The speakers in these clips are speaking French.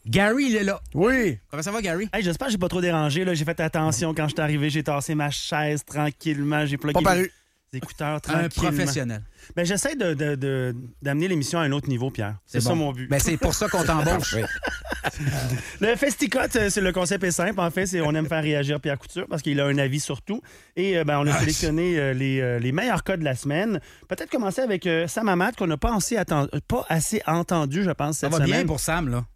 Gary, il est là. Oui. Comment ça va, Gary? Hey, j'espère que j'ai pas trop dérangé. Là. J'ai fait attention quand je suis arrivé. J'ai tassé ma chaise tranquillement. J'ai plugué Pas paru. les écouteurs Un tranquillement. professionnel. Ben, j'essaie d'amener l'émission à un autre niveau, Pierre. C'est ça bon. mon but. Ben, c'est pour ça qu'on t'embauche. Le Festicote, c'est le concept est simple. En fait, on aime faire réagir Pierre Couture parce qu'il a un avis sur tout. Et on a sélectionné les meilleurs cas de la semaine. Peut-être commencer avec Sam Hamad, qu'on n'a pas assez entendu, je pense, Ça cette va semaine. bien pour Sam, là.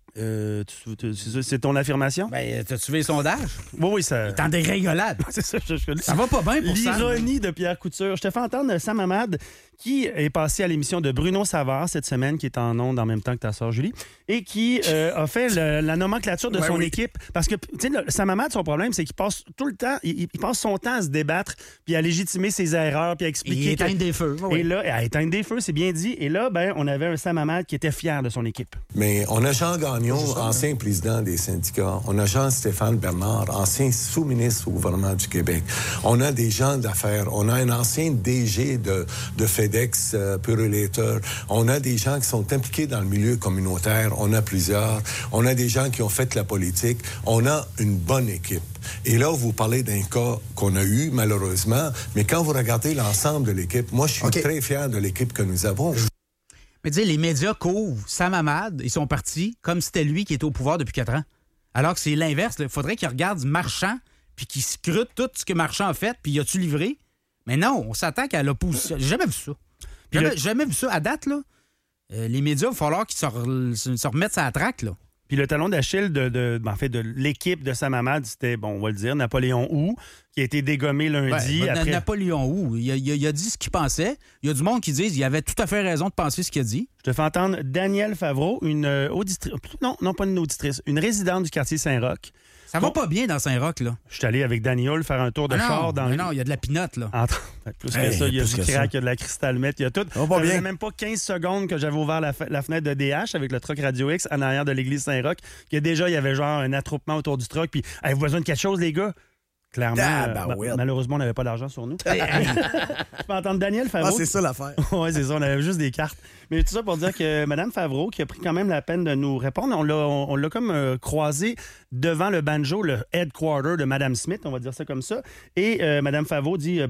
C'est ton affirmation? Ben, t'as-tu vu les sondages? Oui, ça... T'es en dérégolade. C'est ça, Ça va pas bien pour Sam. L'ironie de Pierre Couture. Je te fais entendre Sam Hamad, qui est passé à l'émission de Bruno Savard cette semaine, qui est en ondes en même temps que ta sœur Julie, et qui a fait la nomenclature de son équipe. Parce que, tu sais, Sam Hamad, son problème, c'est qu'il passe tout le temps, il passe son temps à se débattre, puis à légitimer ses erreurs, puis à expliquer. Et éteindre des feux. Et là, à éteindre des feux, c'est bien dit. Et là, on avait un Sam Hamad qui était fier de son équipe. Mais on a Jean Gagnon, ancien président des syndicats. On a Jean-Stéphane Bernard, ancien sous-ministre au gouvernement du Québec. On a des gens d'affaires. On a un ancien DG de FedEx, Purolator. On a des gens qui sont impliqués dans le milieu communautaire. On a plusieurs. On a des gens qui ont fait la politique. On a une bonne équipe. Et là, vous parlez d'un cas qu'on a eu, malheureusement, mais quand vous regardez l'ensemble de l'équipe, moi, je suis très fier de l'équipe que nous avons. Mais tu sais, les médias couvrent Sam Hamad, ils sont partis comme si c'était lui qui était au pouvoir depuis 4 ans. Alors que c'est l'inverse. Il faudrait qu'il regarde Marchand puis qu'il scrute tout ce que Marchand a fait, puis il a-tu livré? Mais non, on s'attaque à l'opposition. J'ai jamais vu ça. Jamais vu ça. À date, là, les médias, il va falloir qu'ils se remettent sur la traque, là. Puis le talon d'Achille de l'équipe de Sam Hamad, c'était, on va le dire, Napoléon Hou, qui a été dégommé lundi. Ouais, après... Napoléon Hou, il a dit ce qu'il pensait. Il y a du monde qui dit qu'il avait tout à fait raison de penser ce qu'il a dit. Je te fais entendre Danielle Favreau, une auditrice... Non, pas une auditrice, une résidente du quartier Saint-Roch. Ça va pas bien dans Saint-Roch, là. Je suis allé avec Daniel faire un tour de char dans... Non, il y a de la pinotte, là. Plus que ça, il y a du crack, il y a de la cristalmette, il y a tout. Ça va pas bien. même pas 15 secondes que j'avais ouvert la fenêtre de DH avec le truck Radio X en arrière de l'église Saint-Roch, que déjà, il y avait genre un attroupement autour du truck, puis avez-vous besoin de quelque chose, les gars? Clairement, malheureusement, on n'avait pas d'argent sur nous. Je peux entendre Danielle Favreau. C'est ça l'affaire. Oui, c'est ça, on avait juste des cartes. Mais tout ça pour dire que Mme Favreau, qui a pris quand même la peine de nous répondre, on l'a comme croisé devant le banjo, le headquarter de Mme Smith, on va dire ça comme ça. Et Mme Favreau dit,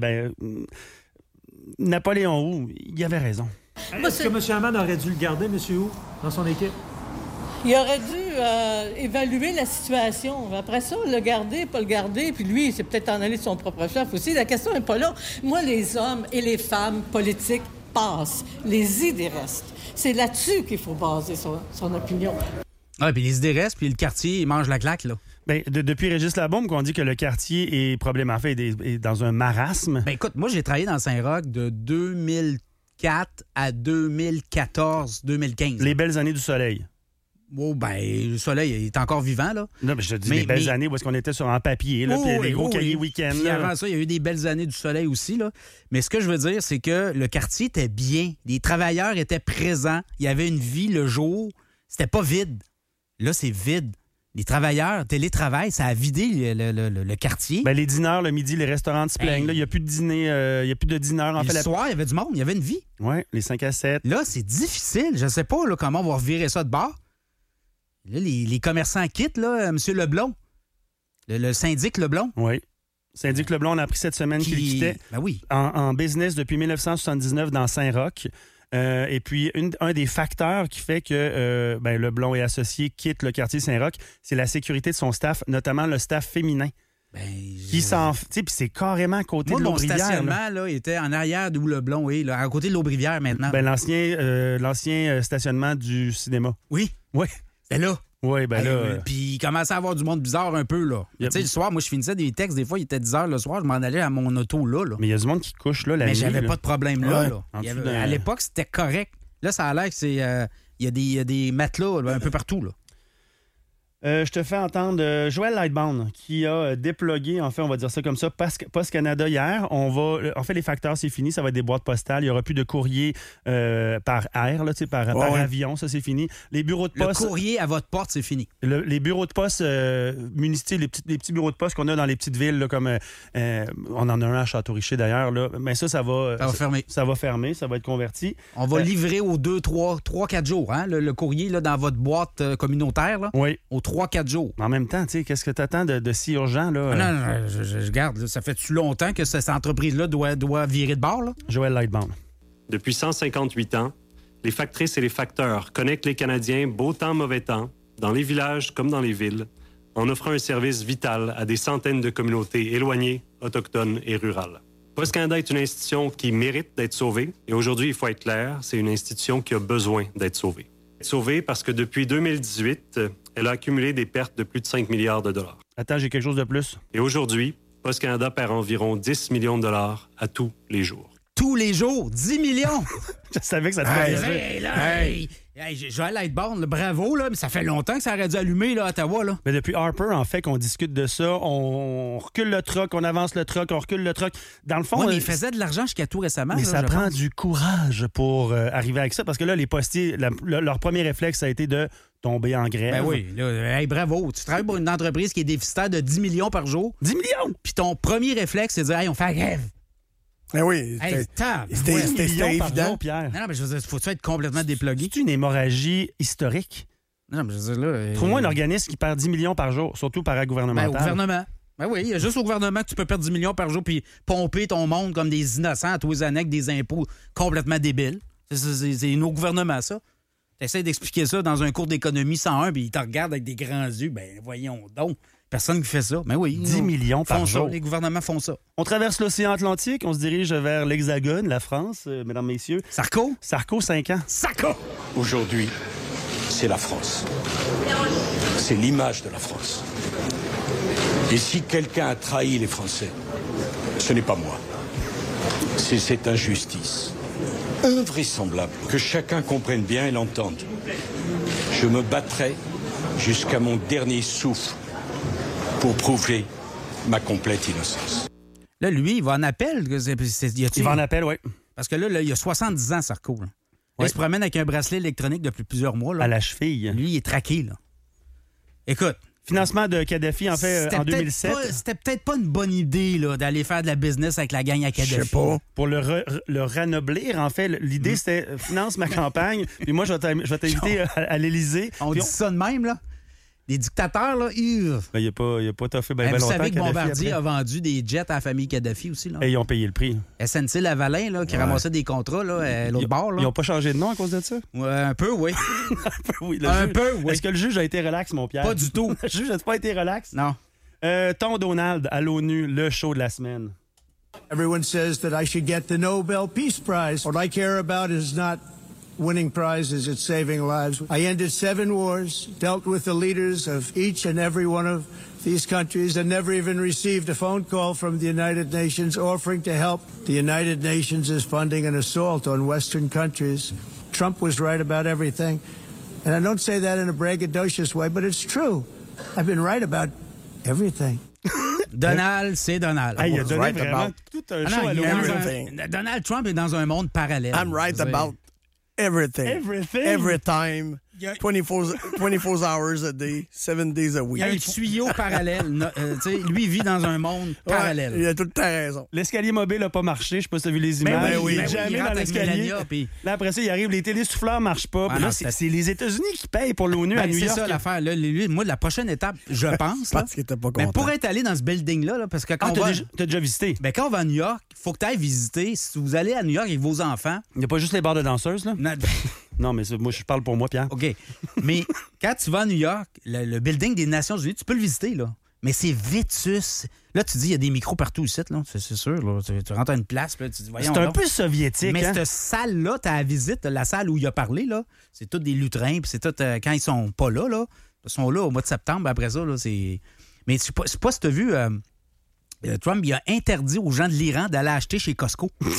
Napoléon Hou, il avait raison. Est-ce que M. Hamad aurait dû le garder, M. Hou, dans son équipe? Il aurait dû évaluer la situation. Après ça, le garder, pas le garder, puis lui, il s'est peut-être en allé de son propre chef aussi. La question n'est pas là. Moi, les hommes et les femmes politiques passent. Les idées restent. C'est là-dessus qu'il faut baser son opinion. Ah, puis les idées restent, puis le quartier, il mange la claque, là. Ben, depuis Régis Labaume, qu'on dit que le quartier est probablement fait est dans un marasme. Ben écoute, moi, j'ai travaillé dans Saint-Roch de 2004 à 2014, 2015. Les belles années du soleil. Oh, ben, le soleil est encore vivant, là. Non, mais je te dis les belles années où est-ce qu'on était en papier, là, puis les gros cahiers week-end. Puis avant ça, il y a eu des belles années du soleil aussi, là. Mais ce que je veux dire, c'est que le quartier était bien. Les travailleurs étaient présents. Il y avait une vie le jour. C'était pas vide. Là, c'est vide. Les travailleurs, télétravail, ça a vidé le quartier. Ben, les dîneurs, le midi, les restaurants se plaignent. Là, il n'y a plus de dîner, il n'y a plus de dîneurs. En fait, le soir, il y avait du monde, il y avait une vie. Oui, les 5 à 7. Là, c'est difficile. Je ne sais pas là, comment on va revirer ça de bord. Là, les commerçants quittent, là, M. Leblond. Le syndic Leblond. Oui. Syndic Leblond, on a appris cette semaine qu'il quittait en business depuis 1979 dans Saint-Roch. Et puis, un des facteurs qui fait que Leblond et associés quittent le quartier Saint-Roch, c'est la sécurité de son staff, notamment le staff féminin. Qui s'en... Tu sais, puis c'est carrément à côté de l'Aubrivière. Mon stationnement là, était en arrière d'où Leblond est, là, à côté de l'Aubrivière maintenant. Ben, l'ancien stationnement du cinéma. Oui. Oui. C'était là. Oui, ben là... Puis il commençait à avoir du monde bizarre un peu, là. Tu sais, le soir, moi, je finissais des textes, des fois, il était 10 h le soir, je m'en allais à mon auto, là. Mais il y a du monde qui couche, là, la nuit. Mais j'avais pas de problème, là. À l'époque, c'était correct. Là, ça a l'air que c'est... Il y a des matelas là, un peu partout, là. Je te fais entendre Joël Lightbound qui a déplogué, en fait, on va dire ça comme ça, Post Canada hier. En fait, les facteurs, c'est fini. Ça va être des boîtes postales. Il n'y aura plus de courrier par air, là, par avion. Ça, c'est fini. Les bureaux de poste... Le courrier à votre porte, c'est fini. Les bureaux de poste municipaux, les petits bureaux de poste qu'on a dans les petites villes, là, comme on en a un à Château-Richer, d'ailleurs. Là. Mais ça va fermer. Ça va fermer. Ça va être converti. On va livrer aux 2, 3, 4 jours, hein, le courrier là, dans votre boîte communautaire. Là, oui. Aux 3-4 jours. En même temps, qu'est-ce que tu attends de si urgent? Là? Non, je garde. Là, ça fait-tu longtemps que cette entreprise-là doit virer de bord? Là? Joël Lightbound. Depuis 158 ans, les factrices et les facteurs connectent les Canadiens beau temps, mauvais temps, dans les villages comme dans les villes, en offrant un service vital à des centaines de communautés éloignées, autochtones et rurales. Post Canada est une institution qui mérite d'être sauvée. Et aujourd'hui, il faut être clair, c'est une institution qui a besoin d'être sauvée. Sauvée parce que depuis 2018, elle a accumulé des pertes de plus de 5 milliards de dollars. Attends, j'ai quelque chose de plus. Et aujourd'hui, Post Canada perd environ 10 millions de dollars à tous les jours. Tous les jours? 10 millions? Je savais que ça te ferait. Joël Lightbound, bravo, là, mais ça fait longtemps que ça aurait dû allumer là, à Ottawa. Là. Mais depuis Harper, en fait, qu'on discute de ça, on recule le truck, on avance le truck, on recule le truck. Dans le fond... mais il faisait de l'argent jusqu'à tout récemment. Mais là, ça prend du courage pour arriver avec ça, parce que là, les postiers, leur premier réflexe, ça a été de tomber en grève. Ben oui, là, bravo. Tu travailles pour une entreprise qui est déficitaire de 10 millions par jour. 10 millions! Puis ton premier réflexe, c'est de dire, on fait la grève. Ben oui, c'était évident. Pierre. Non, mais je veux dire, faut-tu être complètement déplugué? C'est une hémorragie historique. Non, mais je veux dire, là... Trouve-moi un organisme qui perd 10 millions par jour, surtout paragouvernemental. Ben, au gouvernement. Ben oui, il y a juste au gouvernement que tu peux perdre 10 millions par jour puis pomper ton monde comme des innocents à tous les années avec des impôts complètement débiles. C'est nos gouvernements, ça. Tu essaies d'expliquer ça dans un cours d'économie 101 puis ils te regardent avec des grands yeux. Ben voyons donc. Personne qui fait ça. Mais oui. 10 millions par jour. Les gouvernements font ça. On traverse l'océan Atlantique, on se dirige vers l'Hexagone, la France, mesdames, messieurs. Sarko, 5 ans. Sarko! Aujourd'hui, c'est la France. C'est l'image de la France. Et si quelqu'un a trahi les Français, ce n'est pas moi. C'est cette injustice invraisemblable que chacun comprenne bien et l'entende. Je me battrai jusqu'à mon dernier souffle pour prouver ma complète innocence. Là, lui, il va en appel. Il va en appel, oui. Parce que là, il a 70 ans, Sarko. Là. Ouais. Il se promène avec un bracelet électronique depuis plusieurs mois. Là. À la cheville. Lui, il est traqué. Là. Écoute. Financement de Kadhafi, en fait, en 2007. C'était peut-être pas une bonne idée là, d'aller faire de la business avec la gang à Kadhafi. Je sais pas. Pour le ranoblir, en fait, l'idée, c'était finance ma campagne, puis moi, je vais t'inviter à l'Élysée. On dit ça de même, là? Les dictateurs, là, il n'a pas toffé bien longtemps. Vous savez que Bombardier a vendu des jets à la famille Kadhafi aussi. Là. Et ils ont payé le prix. SNC Lavalin, là, qui ramassait des contrats là, l'autre bord. Là. Ils n'ont pas changé de nom à cause de ça? Un peu, oui. Un peu, oui. Est-ce que le juge a été relax, mon Pierre? Pas du tout. Le juge n'a pas été relax? Non. Tom Donald à l'ONU, le show de la semaine. Everyone says that I should get the Nobel Peace Prize. What I care about is not winning prizes, it's saving lives. I ended 7 wars, dealt with the leaders of each and every one of these countries, and never even received a phone call from the United Nations offering to help. The United Nations is funding an assault on Western countries. Trump was right about everything. And I don't say that in a braggadocious way, but it's true. I've been right about everything. Donald, c'est Donald. Hey, il a donné vraiment tout un show à everything. Donald Trump est dans un monde parallèle. I'm right about everything. Every time. 24 hours a day, 7 days a week. Il y a un tuyau parallèle. Lui, il vit dans un monde parallèle. Il a tout le temps raison. L'escalier mobile n'a pas marché. Je ne sais pas si tu as vu les images. Oui. Jamais dans l'escalier. Là, après ça, il arrive, les télésouffleurs ne marchent pas. Là, c'est les États-Unis qui payent pour l'ONU à New York. C'est ça l'affaire. Moi, la prochaine étape, je pense. Parce qu'il n'était pas content. Mais pour être allé dans ce building-là, parce que quand tu as déjà visité? Ben, quand on va à New York, il faut que tu ailles visiter. Si vous allez à New York avec vos enfants. Il n'y a pas juste les bars de danseuses, là? Non, mais moi, je parle pour moi, Pierre. OK. Mais quand tu vas à New York, le building des Nations Unies, tu peux le visiter, là. Mais c'est vétus. Là, tu dis, il y a des micros partout ici, là. C'est sûr, là. Tu rentres à une place, puis là, tu dis, voyons. C'est un peu soviétique, mais cette salle-là, tu as la visite, la salle où il a parlé, là. C'est tous des lutrins, puis c'est tout, quand ils sont pas là, ils sont là au mois de septembre, après ça, là, c'est... Mais c'est pas si tu as vu... Trump, il a interdit aux gens de l'Iran d'aller acheter chez Costco.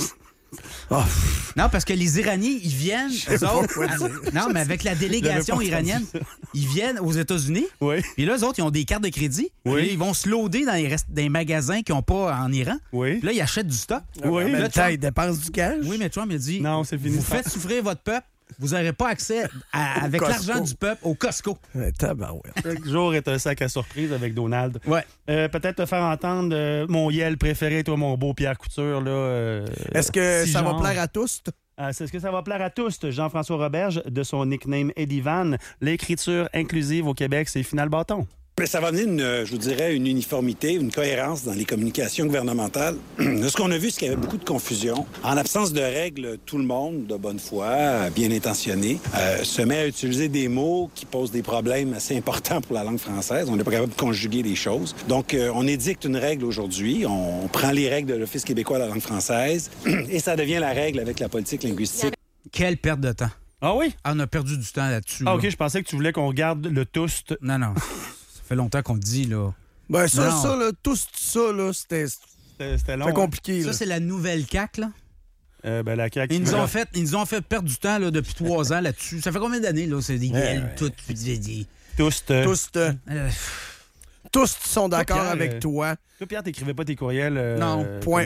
Non, parce que les Iraniens, ils viennent, eux autres, non, mais avec la délégation iranienne, ils viennent aux États-Unis. Oui. Puis là, eux autres, ils ont des cartes de crédit. Oui. Puis là, ils vont se loader dans les magasins qu'ils n'ont pas en Iran. Oui. Puis là, ils achètent du stock. Oui. Mais là, ils dépensent du cash. Oui, mais Trump, il a dit, non, c'est fini. Vous faites souffrir votre peuple, vous n'aurez pas accès avec l'argent du peuple au Costco. Chaque jour est un sac à surprise avec Donald. Ouais. Peut-être te faire entendre mon Yel préféré, toi, mon beau Pierre Couture. Là, Est-ce que ça va plaire à tous? Est-ce que ça va plaire à tous? Jean-François Roberge, de son nickname Eddie Van. L'écriture inclusive au Québec, c'est Final Bâton. Mais ça va amener, je vous dirais, une uniformité, une cohérence dans les communications gouvernementales. Ce qu'on a vu, c'est qu'il y avait beaucoup de confusion. En absence de règles, tout le monde, de bonne foi, bien intentionné, se met à utiliser des mots qui posent des problèmes assez importants pour la langue française. On n'est pas capable de conjuguer les choses. Donc, on édicte une règle aujourd'hui. On prend les règles de l'Office québécois de la langue française et ça devient la règle avec la politique linguistique. Quelle perte de temps. Ah oui? Ah, on a perdu du temps là-dessus. Ah, OK, je pensais que tu voulais qu'on regarde le toast. Non. Ça fait longtemps qu'on le dit, là. Ben, ça, là, tout ça, là, c'était long. C'était compliqué, là. Ça, c'est la nouvelle CAQ, là? La CAQ. Ils nous ont fait perdre du temps, là, depuis 3 ans là-dessus. Ça fait combien d'années, là? C'est des gueules, toutes. Tous sont d'accord avec toi. Toi, Pierre, t'écrivais pas tes courriels. Non.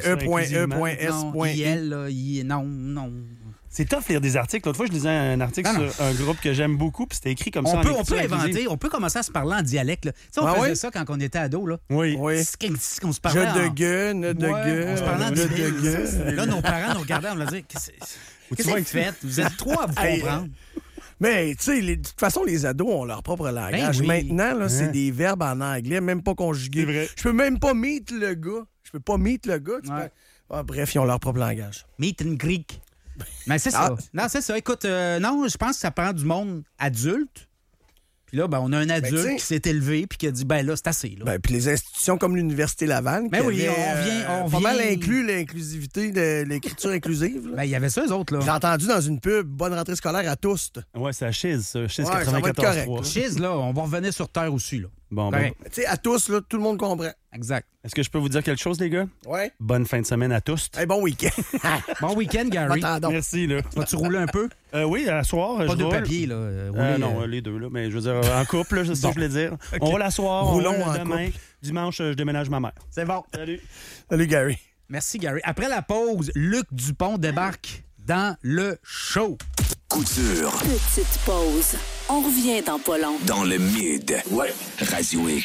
.e.s. Non. C'est tough lire des articles. L'autre fois, je lisais un article sur un groupe que j'aime beaucoup, puis c'était écrit comme ça. On peut commencer à se parler en dialecte. Là. Tu sais, on faisait ça quand on était ado. Là. Oui. C'est qu'on se parlait on se parlait en dialecte. Là, nos parents nous regardaient, on leur disait qu'est-ce que vous faites? Vous êtes trop à vous comprendre. Mais, tu sais, de toute façon, les ados ont leur propre langage. Ben oui. Maintenant, là, c'est des verbes en anglais, même pas conjugués. Vrai. Je peux même pas meet le gars. Bref, ils ont leur propre langage. Meet in Greek. Mais c'est ça. Non, c'est ça. Écoute, non, je pense que ça prend du monde adulte. Puis là, on a un adulte qui s'est élevé puis qui a dit, là, c'est assez. Là. Puis les institutions comme l'Université Laval, on vient pas mal inclus l'inclusivité de l'écriture inclusive. Il y avait ça, eux autres. Là. J'ai entendu dans une pub, bonne rentrée scolaire à tous. Ouais, c'est à Chiz, ça. Chiz 94.3. Chiz, là, on va revenir sur Terre aussi, là. Bon, tu sais, à tous, là, tout le monde comprend. Exact. Est-ce que je peux vous dire quelque chose, les gars? Ouais. Bonne fin de semaine à tous. Bon week-end. Bon week-end, Gary. Merci, là. Vas-tu rouler un peu? Oui, à soir. Pas de papier, là. Non, les deux, là. Mais je veux dire, en couple, là, c'est ça que je voulais dire. Okay. On roule à soir. Roulons on demain. Couple. Dimanche, je déménage ma mère. C'est bon. Salut. Salut, Gary. Merci, Gary. Après la pause, Luc Dupont débarque dans le show. Couture. Petite pause. On revient dans pas long. Dans le mid. Ouais. Radio